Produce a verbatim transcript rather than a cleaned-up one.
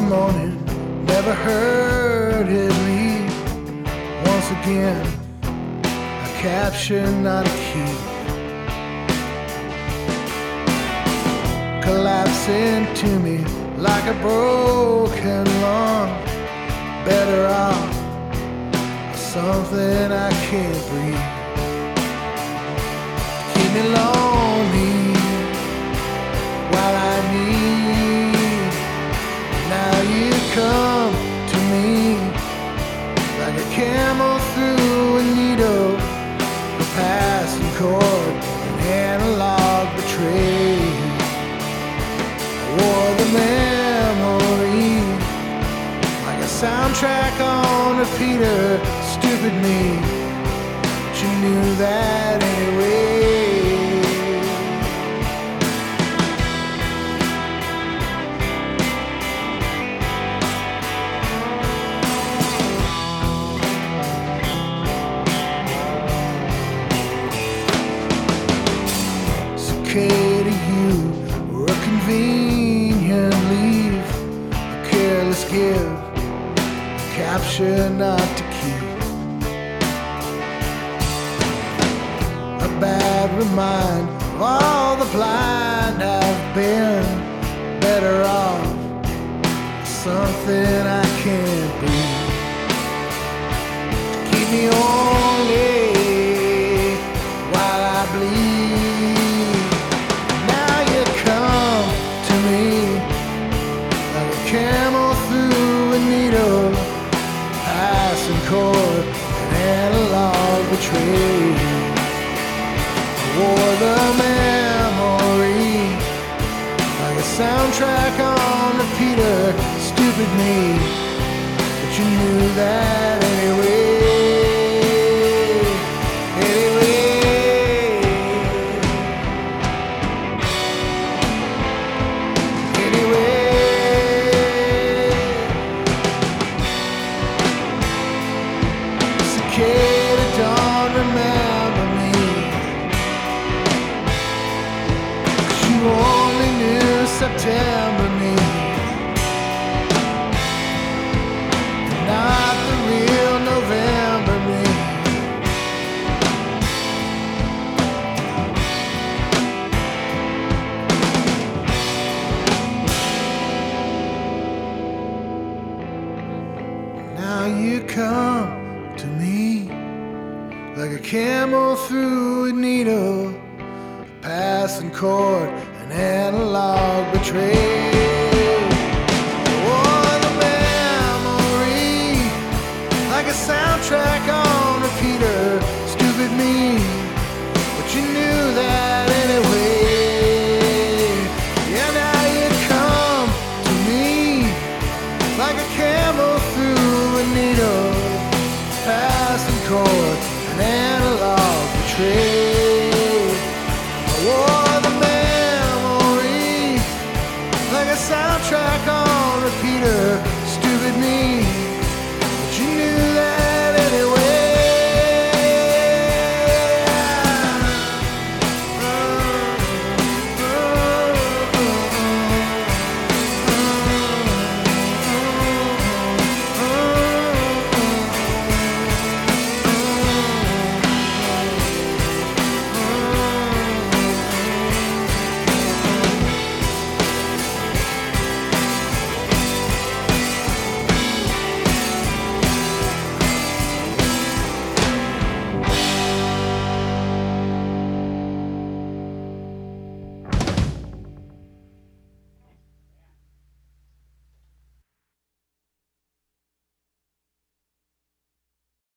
morning, never heard it leave. Once again, a capture, not a key. Collapsing to me like a broken lung. Better off, something I can't breathe. Keep me lonely while I need. Now you come to me like a camel through a needle, a passing cord, an analog betrayed. Wore the memory like a soundtrack on repeater. Stupid me, but you knew that anyway. Cicada, you were a convenient leave, a careless give, a capture not to keep, a bad reminder of all the blind I've been. Better off, something I can't breathe. Keep me only while I bleed. Now you come to me like a camel through a needle, passing cord, an analog betrayed. I wore the memory like a soundtrack on repeater. Stupid me, but you knew that anyway. Cicada, don't remember me, 'cause you only knew September me, not the real November me. Now you come to me like a camel through a needle, a passing cord, an analog betrayed.